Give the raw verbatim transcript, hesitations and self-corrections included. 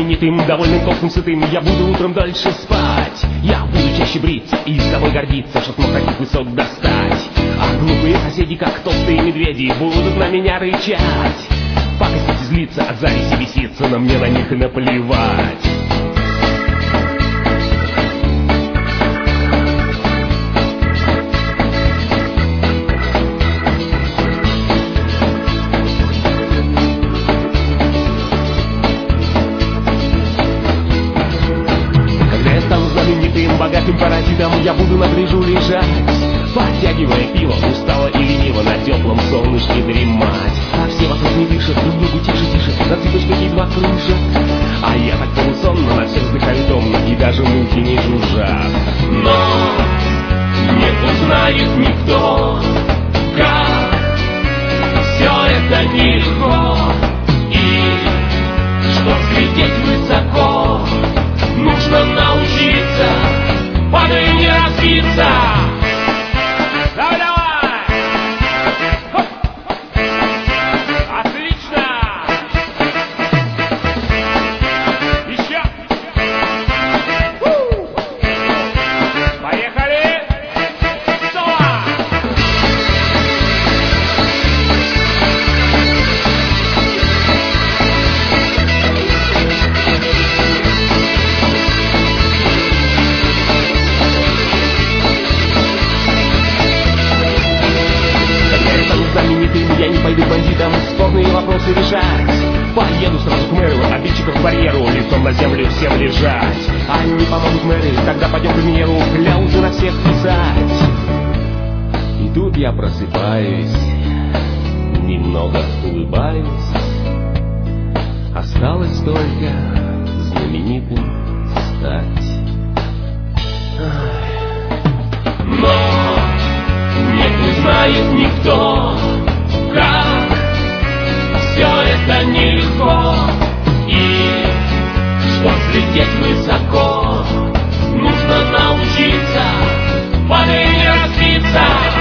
знаменитым, довольным, толстым, сытым, я буду утром дольше спать. Я буду чаще бриться и собой гордиться, чтоб смог таких высот достать. А глупые соседи, как толстые медведи, будут на меня рычать, пакостить и злиться, от зависти беситься, но мне на них и наплевать. Богатым паразитом я буду на пляжу лежать, подтягивая пиво, устало и лениво на теплом солнышке дремать. А все вокруг не дышат, немного тише-тише, на цыпочках едва кружат. А я так полусонно, на всех вздыхаю томно, и даже мухи не жужжат. Но не узнает никто, как все это нелегко. И чтоб взлететь высоко, нужно научиться падая не разбиться. Давай, давай! Хоп. Отлично! Еще! У. Поехали! Соло! Я не пойду бандитам спорные вопросы решать. Поеду сразу к мэру, обидчиков к барьеру, лицом на землю всем лежать. Они помогут мэры, тогда пойдем к миру, кляузы на всех писать. И тут я просыпаюсь, немного улыбаюсь. Осталось только знаменитым стать. Но не узнает никто, как все это нелегко. И чтоб взлететь высоко, нужно научиться падая не разбиться.